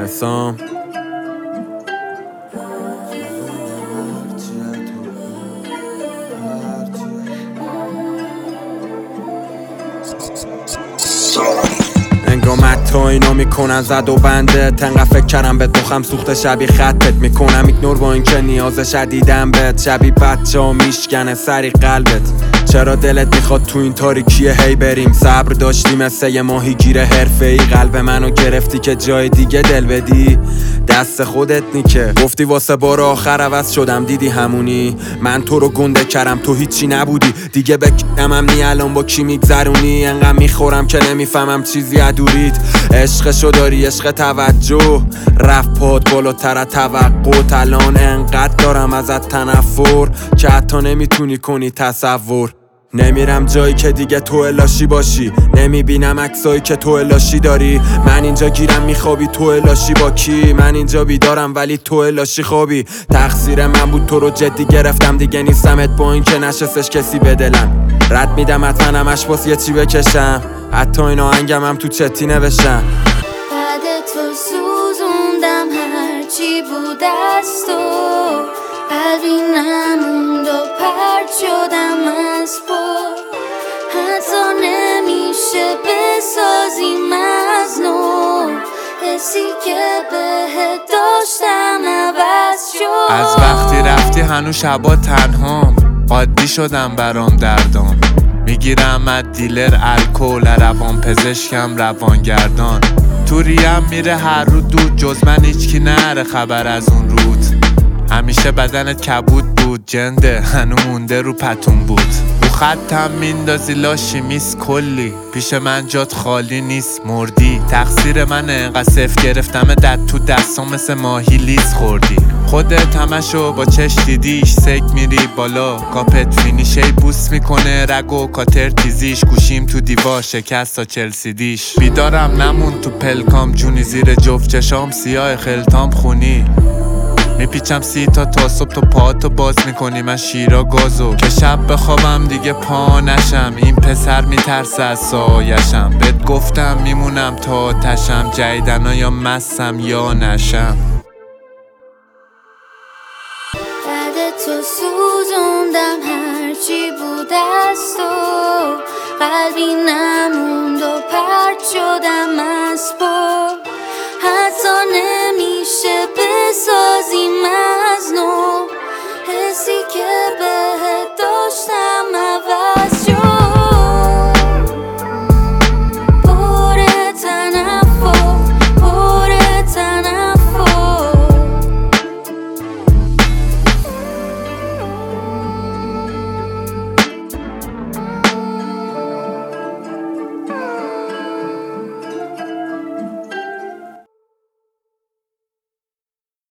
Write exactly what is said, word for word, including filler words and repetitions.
حسام انگامت تا اینا میکنن زد و بنده تنقه فکر کردم به دخم سوخت شبیه خطت میکنم ایگنور با این که نیاز شدیدم بهت شبیه بچه ها میشکنه سری قلبت چرا دلت میخواد تو این تاریکیه هی بریم صبر داشتی مثل یه ماهی گیر حرفه ای قلب منو گرفتی که جای دیگه دل بدی دست خودت نیکه گفتی واسه بار آخر عوض شدم دیدی همونی من تو رو گنده کردم تو هیچی نبودی دیگه بکیدم امنی الان با کی میگذرونی انقدر میخورم که نمیفهمم چیزی ادورید عشقشو داری عشق توجه رفت پاد بالاتر از توقع الان انقدر دارم ازت تنفر که حتی نمیتونی کنی تصور نمیرم جایی که دیگه تو الاشی باشی نمیبینم عکسایی که تو الاشی داری من اینجا گیرم میخوابی تو الاشی با کی من اینجا بیدارم ولی تو الاشی خوابی تقصیر من بود تو رو جدی گرفتم دیگه نیستمت با این که نشستش کسی به دلم رد میدم حتما همش باز یه چی بکشم حتی این آهنگم هم تو چتی نوشتم بعد تو سوزوندم هرچی بود از تو قلبی نموند و پرد شدم از پا حتی نمیشه بسازیم از نو حسی که بهت داشتم عوض شد از وقتی رفتی هنوز شبا تنهام عادی شدم برام دردام میگیرم از دیلر الکل روان پزشکم روانگردان تو ریم میره هر رو دود جز من هیچکی نره خبر از اون رود همیشه بدنت کبود بود جنده هنو مونده رو پتون بود رو خطم میندازی لاشی میس کلی پیش من جات خالی نیست مردی تقصیر منه انقدر صفر گرفتم دد تو دستام مثل ماهی لیز خوردی خودت همشو با چش دیدیش سک میری بالا کاپت فینیشی بوس میکنه رگ و کاتر تیزیش گوشیم تو دیوار شکست تا چلسیدیش بیدارم نمون تو پلکام جونی زیر جفت چشام سیاه خلطام خونی میپیچم سی تا تا صبح تو پاهاتو باز میکنی من شیرا گازو که شب بخوابم دیگه پا نشم این پسر میترسه از سایشم بهت گفتم میمونم تا تشم جیدنا یا مستم یا نشم بعد تو سوزوندم هرچی بود از تو قلبی نموند و پرد شدم از پا حتی نمیشه بسازیم از نو حسی که به